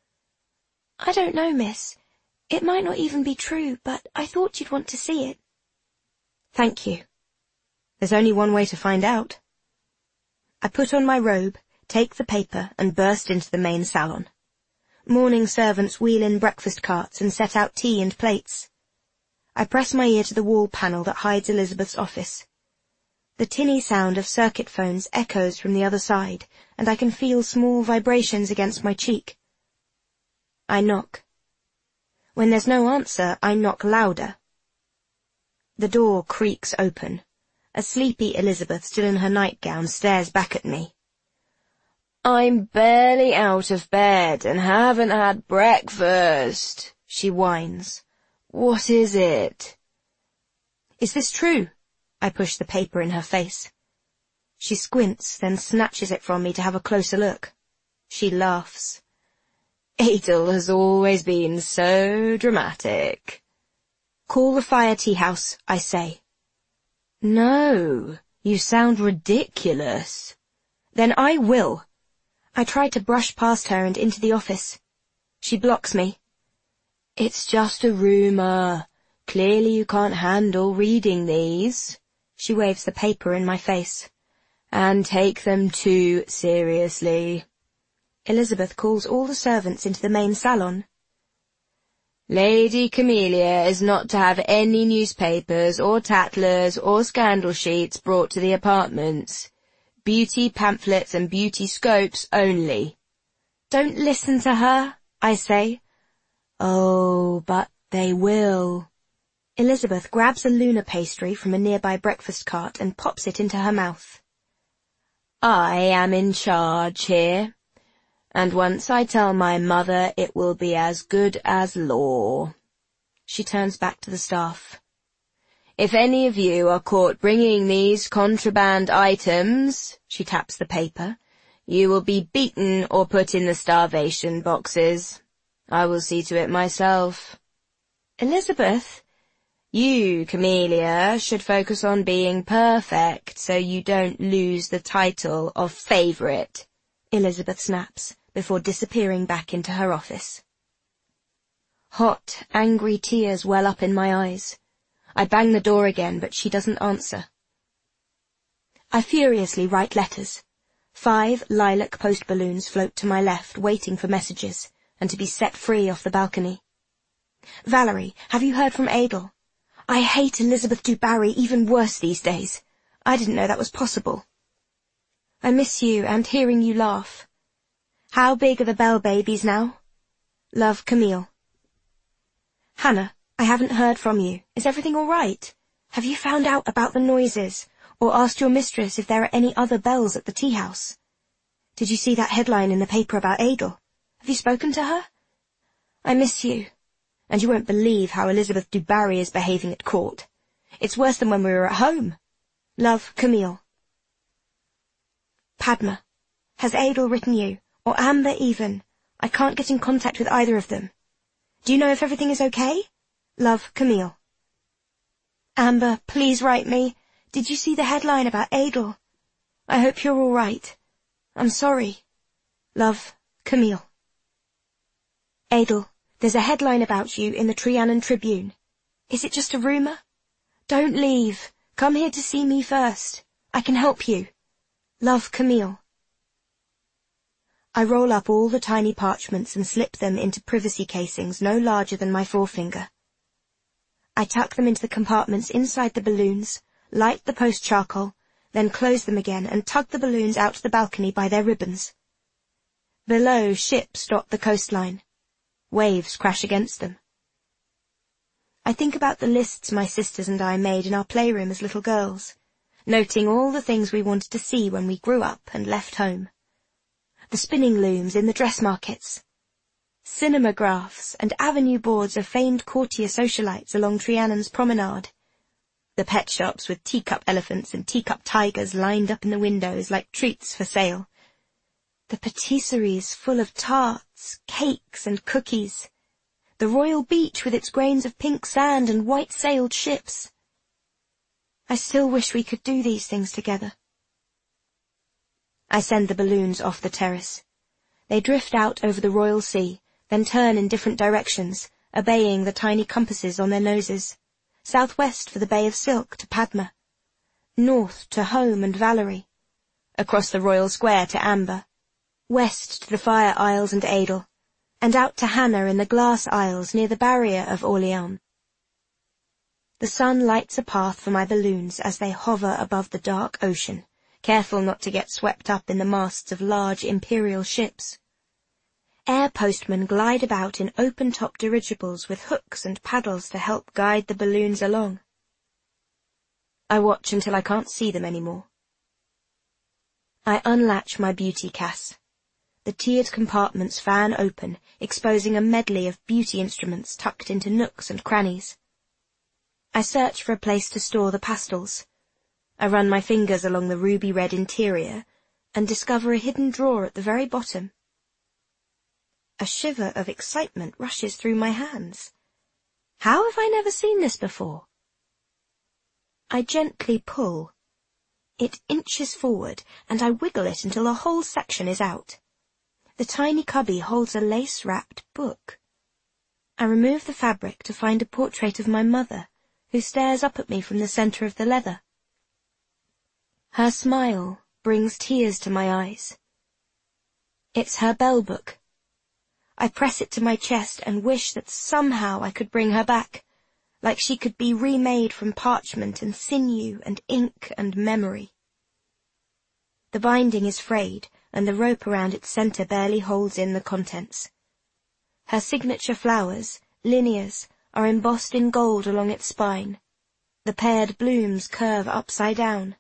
"I don't know, miss. It might not even be true, but I thought you'd want to see it." "Thank you. There's only one way to find out." I put on my robe, take the paper, and burst into the main salon. Morning servants wheel in breakfast carts and set out tea and plates. I press my ear to the wall panel that hides Elizabeth's office. The tinny sound of circuit phones echoes from the other side, and I can feel small vibrations against my cheek. I knock. When there's no answer, I knock louder. The door creaks open. A sleepy Elizabeth, still in her nightgown, stares back at me. "I'm barely out of bed and haven't had breakfast," she whines. "What is it?" "Is this true?" I push the paper in her face. She squints, then snatches it from me to have a closer look. She laughs. "Adel has always been so dramatic." "Call the fire tea-house," I say. "No, you sound ridiculous." "Then I will." I try to brush past her and into the office. She blocks me. "It's just a rumour. Clearly you can't handle reading these." She waves the paper in my face. "And take them too seriously." Elizabeth calls all the servants into the main salon. "Lady Camellia is not to have any newspapers or Tatlers or scandal sheets brought to the apartments. Beauty pamphlets and beauty scopes only." "Don't listen to her," I say. "Oh, but they will." Elizabeth grabs a Luna pastry from a nearby breakfast cart and pops it into her mouth. "I am in charge here, and once I tell my mother it will be as good as law." She turns back to the staff. "If any of you are caught bringing these contraband items," she taps the paper, "you will be beaten or put in the starvation boxes. I will see to it myself." "Elizabeth?" "You, Camellia, should focus on being perfect so you don't lose the title of favourite," Elizabeth snaps, before disappearing back into her office. Hot, angry tears well up in my eyes. I bang the door again, but she doesn't answer. I furiously write letters. Five lilac post balloons float to my left, waiting for messages, and to be set free off the balcony. "Valerie, have you heard from Adel? I hate Elizabeth du Barry even worse these days. I didn't know that was possible. I miss you and hearing you laugh. How big are the Bell babies now? Love, Camille." "Hannah, I haven't heard from you. Is everything all right? Have you found out about the noises, or asked your mistress if there are any other bells at the tea-house? Did you see that headline in the paper about Adel? Have you spoken to her? I miss you, and you won't believe how Elizabeth du Barry is behaving at court. It's worse than when we were at home. Love, Camille." "Padma, has Adel written you, or Amber even? I can't get in contact with either of them. Do you know if everything is okay? Love, Camille." "Amber, please write me. Did you see the headline about Adel?" I hope you're all right. I'm sorry. Love, Camille. Adel, there's a headline about you in the Trianon Tribune. Is it just a rumour? Don't leave. Come here to see me first. I can help you. Love, Camille. I roll up all the tiny parchments and slip them into privacy casings no larger than my forefinger. I tuck them into the compartments inside the balloons, light the post charcoal, then close them again and tug the balloons out to the balcony by their ribbons. Below, ships dot the coastline. Waves crash against them. I think about the lists my sisters and I made in our playroom as little girls, noting all the things we wanted to see when we grew up and left home. The spinning looms in the dress markets, cinemagraphs and avenue boards of famed courtier socialites along Trianon's promenade, the pet shops with teacup elephants and teacup tigers lined up in the windows like treats for sale, the patisseries full of tarts, cakes and cookies, the royal beach with its grains of pink sand and white-sailed ships. I still wish we could do these things together. I send the balloons off the terrace. They drift out over the royal sea, then turn in different directions, obeying the tiny compasses on their noses. Southwest for the Bay of Silk to Padma, north to Home and Valerie, across the Royal Square to Amber, west to the Fire Isles and Adel, and out to Hannah in the Glass Isles near the barrier of Orleans. The sun lights a path for my balloons as they hover above the dark ocean, careful not to get swept up in the masts of large imperial ships. Air postmen glide about in open-top dirigibles with hooks and paddles to help guide the balloons along. I watch until I can't see them anymore. I unlatch my beauty casse. The tiered compartments fan open, exposing a medley of beauty instruments tucked into nooks and crannies. I search for a place to store the pastels. I run my fingers along the ruby-red interior and discover a hidden drawer at the very bottom. A shiver of excitement rushes through my hands. How have I never seen this before? I gently pull. It inches forward, and I wiggle it until a whole section is out. The tiny cubby holds a lace-wrapped book. I remove the fabric to find a portrait of my mother, who stares up at me from the centre of the leather. Her smile brings tears to my eyes. It's her bell book. I press it to my chest and wish that somehow I could bring her back, like she could be remade from parchment and sinew and ink and memory. The binding is frayed, and the rope around its centre barely holds in the contents. Her signature flowers, lineas, are embossed in gold along its spine. The paired blooms curve upside down.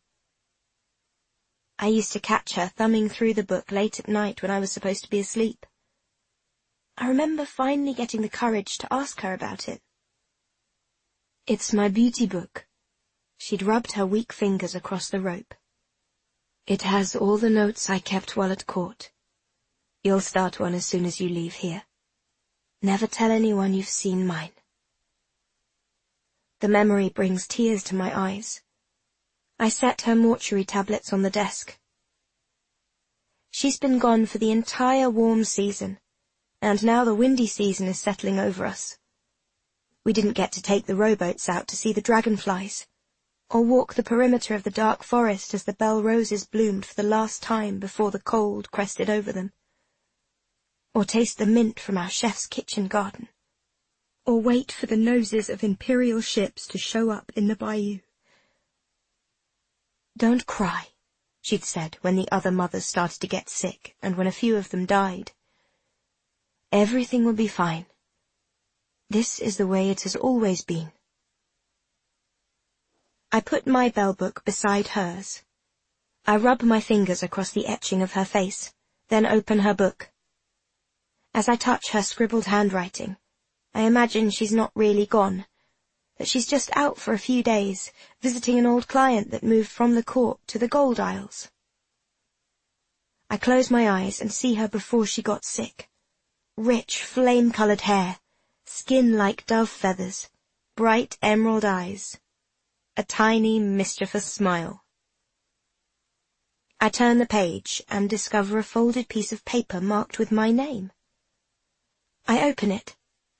I used to catch her thumbing through the book late at night when I was supposed to be asleep. I remember finally getting the courage to ask her about it. It's my beauty book. She'd rubbed her weak fingers across the rope. It has all the notes I kept while at court. You'll start one as soon as you leave here. Never tell anyone you've seen mine. The memory brings tears to my eyes. I set her mortuary tablets on the desk. She's been gone for the entire warm season, and now the windy season is settling over us. We didn't get to take the rowboats out to see the dragonflies, or walk the perimeter of the dark forest as the bell roses bloomed for the last time before the cold crested over them, or taste the mint from our chef's kitchen garden, or wait for the noses of imperial ships to show up in the bayou. Don't cry, she'd said when the other mothers started to get sick and when a few of them died. Everything will be fine. This is the way it has always been. I put my bell book beside hers. I rub my fingers across the etching of her face, then open her book. As I touch her scribbled handwriting, I imagine she's not really gone, that she's just out for a few days, visiting an old client that moved from the court to the Gold Isles. I close my eyes and see her before she got sick. Rich, flame-coloured hair, skin like dove feathers, bright emerald eyes, a tiny, mischievous smile. I turn the page and discover a folded piece of paper marked with my name. I open it.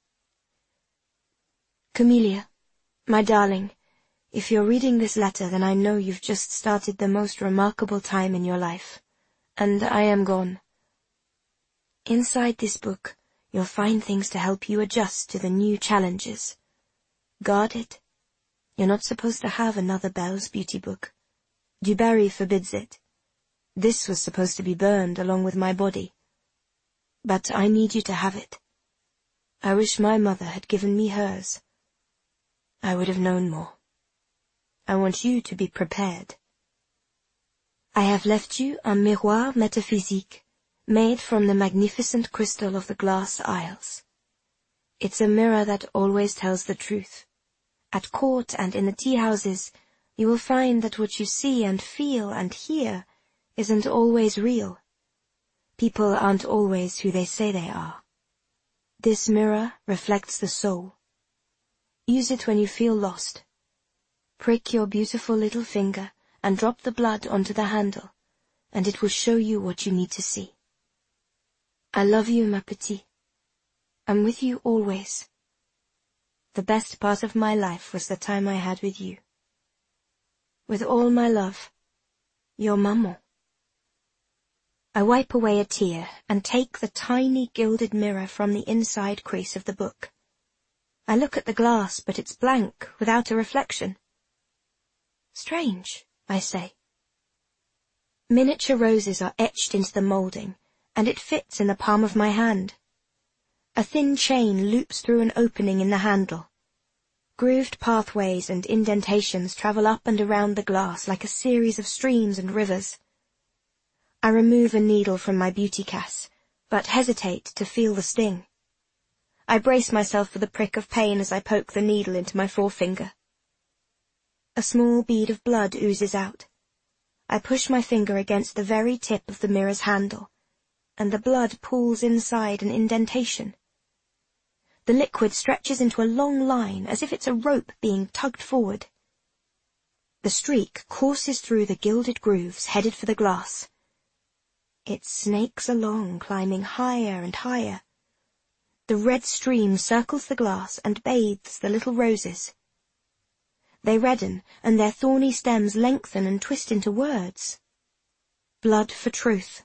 Camellia, my darling, if you're reading this letter, then I know you've just started the most remarkable time in your life, and I am gone. Inside this book, you'll find things to help you adjust to the new challenges. Guard it. You're not supposed to have another Belle's Beauty book. Du Barry forbids it. This was supposed to be burned along with my body. But I need you to have it. I wish my mother had given me hers. I would have known more. I want you to be prepared. I have left you a miroir métaphysique, made from the magnificent crystal of the glass isles. It's a mirror that always tells the truth. At court and in the tea-houses, you will find that what you see and feel and hear isn't always real. People aren't always who they say they are. This mirror reflects the soul. Use it when you feel lost. Prick your beautiful little finger and drop the blood onto the handle, and it will show you what you need to see. I love you, ma petite. I'm with you always. The best part of my life was the time I had with you. With all my love, your maman. I wipe away a tear and take the tiny gilded mirror from the inside crease of the book. I look at the glass, but it's blank, without a reflection. Strange, I say. Miniature roses are etched into the moulding, and it fits in the palm of my hand. A thin chain loops through an opening in the handle. Grooved pathways and indentations travel up and around the glass like a series of streams and rivers. I remove a needle from my beauty case, but hesitate to feel the sting. I brace myself for the prick of pain as I poke the needle into my forefinger. A small bead of blood oozes out. I push my finger against the very tip of the mirror's handle, and the blood pools inside an indentation. The liquid stretches into a long line as if it's a rope being tugged forward. The streak courses through the gilded grooves, headed for the glass. It snakes along, climbing higher and higher. The red stream circles the glass and bathes the little roses. They redden, and their thorny stems lengthen and twist into words. Blood for truth.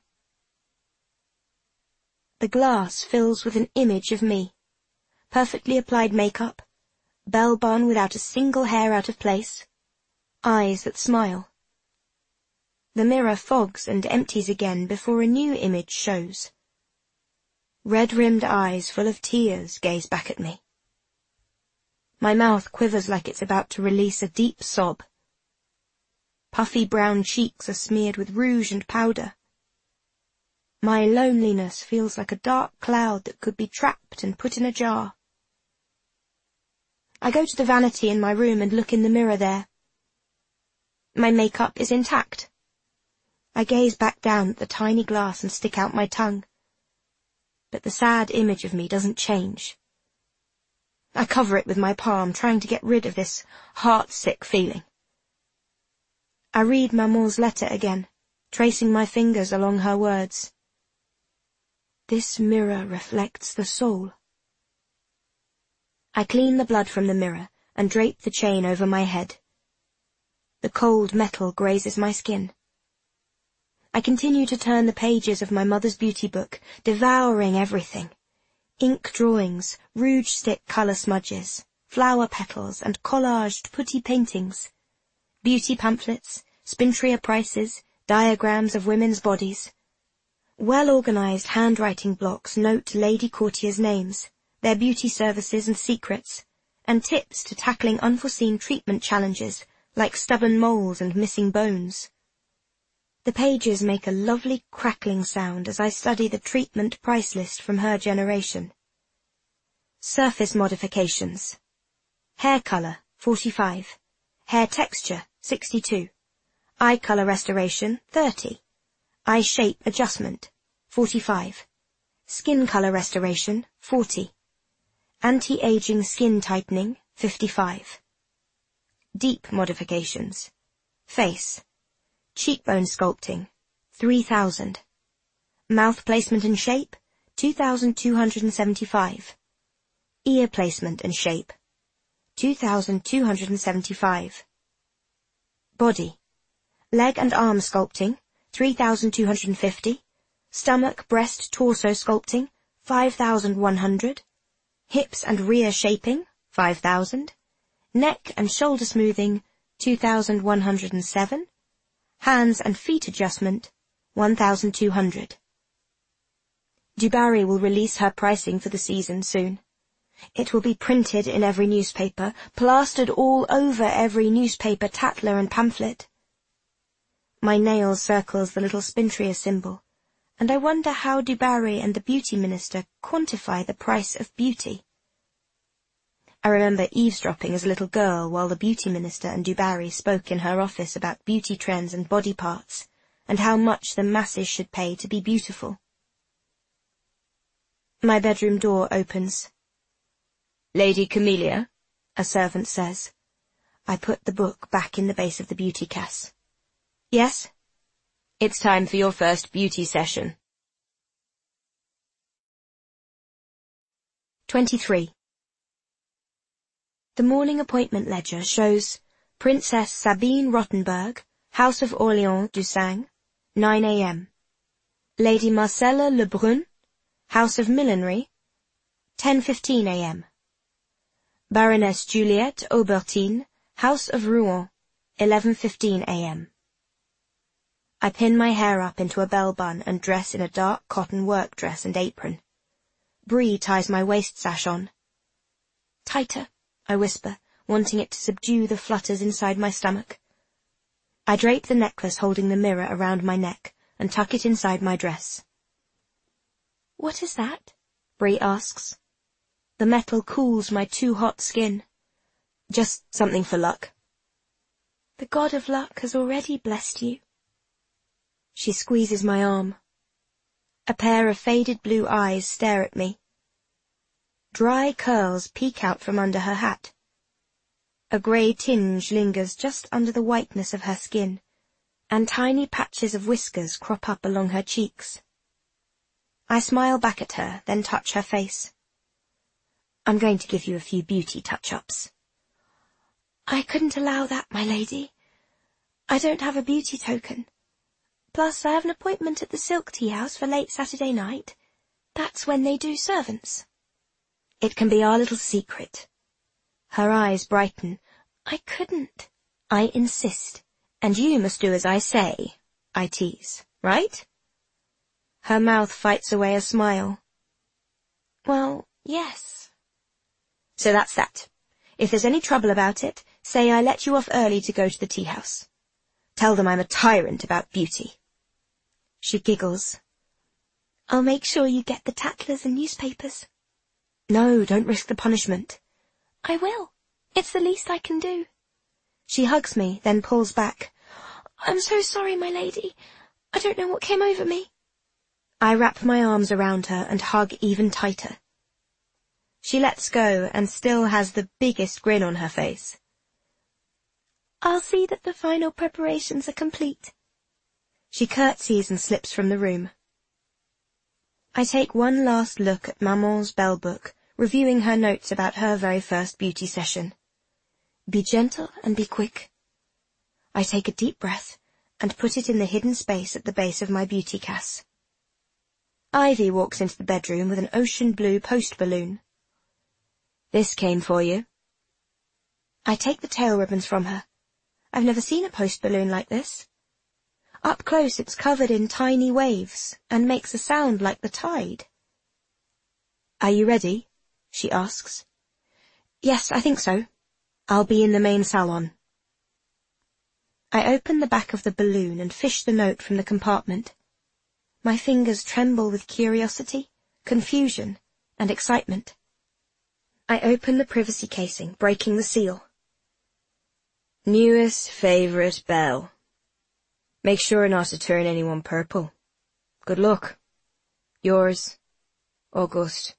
The glass fills with an image of me. Perfectly applied makeup, bell bun without a single hair out of place, eyes that smile. The mirror fogs and empties again before a new image shows. Red-rimmed eyes full of tears gaze back at me. My mouth quivers like it's about to release a deep sob. Puffy brown cheeks are smeared with rouge and powder. My loneliness feels like a dark cloud that could be trapped and put in a jar. I go to the vanity in my room and look in the mirror there. My makeup is intact. I gaze back down at the tiny glass and stick out my tongue. But the sad image of me doesn't change. I cover it with my palm, trying to get rid of this heart-sick feeling. I read Maman's letter again, tracing my fingers along her words. This mirror reflects the soul. I clean the blood from the mirror and drape the chain over my head. The cold metal grazes my skin. I continue to turn the pages of my mother's beauty book, devouring everything. Ink drawings, rouge stick colour smudges, flower petals and collaged putty paintings, beauty pamphlets, Spintria prices, diagrams of women's bodies. Well-organised handwriting blocks note lady courtiers' names, their beauty services and secrets, and tips to tackling unforeseen treatment challenges like stubborn moles and missing bones. The pages make a lovely crackling sound as I study the treatment price list from her generation. Surface modifications. Hair colour, forty-five. Hair texture, sixty-two. Eye colour restoration, thirty. Eye shape adjustment, forty-five. Skin colour restoration, forty. Anti-aging skin tightening, fifty-five. Deep modifications. Face. Cheekbone sculpting, three thousand. Mouth placement and shape, two thousand two hundred seventy-five. Ear placement and shape, two thousand two hundred seventy-five. Body. Leg and arm sculpting, three thousand two hundred fifty. Stomach, breast, torso sculpting, five thousand one hundred. Hips and rear shaping, five thousand. Neck and shoulder smoothing, two thousand one hundred seven. Hands and feet adjustment, one thousand two hundred. Dubarry will release her pricing for the season soon. It will be printed in every newspaper, plastered all over every newspaper, tatler and pamphlet. My nail circles the little Spintria symbol, and I wonder how Dubarry and the beauty minister quantify the price of beauty. I remember eavesdropping as a little girl while the beauty minister and Dubarry spoke in her office about beauty trends and body parts, and how much the masses should pay to be beautiful. My bedroom door opens. "Lady Camellia," a servant says. I put the book back in the base of the beauty case. "Yes?" "It's time for your first beauty session." twenty-three. The morning appointment ledger shows Princess Sabine Rottenberg, House of Orléans-Dusain, nine a m Lady Marcella Lebrun, House of Millinery, ten fifteen a m Baroness Juliette Aubertine, House of Rouen, eleven fifteen a m I pin my hair up into a bell bun and dress in a dark cotton work dress and apron. Brie ties my waist sash on. "Tighter," I whisper, wanting it to subdue the flutters inside my stomach. I drape the necklace holding the mirror around my neck and tuck it inside my dress. "What is that?" Brie asks. The metal cools my too hot skin. "Just something for luck." "The god of luck has already blessed you." She squeezes my arm. A pair of faded blue eyes stare at me. Dry curls peek out from under her hat. A grey tinge lingers just under the whiteness of her skin, and tiny patches of whiskers crop up along her cheeks. I smile back at her, then touch her face. "I'm going to give you a few beauty touch-ups." "I couldn't allow that, my lady. I don't have a beauty token. Plus, I have an appointment at the Silk Tea House for late Saturday night. That's when they do servants." "It can be our little secret." Her eyes brighten. "I couldn't." "I insist. And you must do as I say," I tease. "Right?" Her mouth fights away a smile. "Well, yes." "So that's that. If there's any trouble about it, say I let you off early to go to the tea house. Tell them I'm a tyrant about beauty." She giggles. "I'll make sure you get the tattlers and newspapers." "No, don't risk the punishment." "I will. It's the least I can do." She hugs me, then pulls back. "I'm so sorry, my lady. I don't know what came over me." I wrap my arms around her and hug even tighter. She lets go and still has the biggest grin on her face. "I'll see that the final preparations are complete." She curtsies and slips from the room. I take one last look at Maman's bell book, reviewing her notes about her very first beauty session. Be gentle and be quick. I take a deep breath and put it in the hidden space at the base of my beauty case. Ivy walks into the bedroom with an ocean blue post balloon. "This came for you." I take the tail ribbons from her. I've never seen a post balloon like this. Up close it's covered in tiny waves and makes a sound like the tide. "Are you ready?" she asks. "Yes, I think so. I'll be in the main salon." I open the back of the balloon and fish the note from the compartment. My fingers tremble with curiosity, confusion, and excitement. I open the privacy casing, breaking the seal. "Newest favourite Belle. Make sure not to turn anyone purple. Good luck. Yours, Auguste."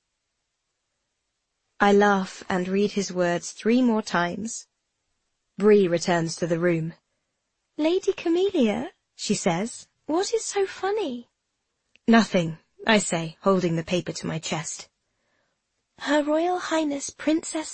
I laugh and read his words three more times. Brie returns to the room. "Lady Camellia," she says, What is so funny? Nothing, I say, holding the paper to my chest. Her Royal Highness Princess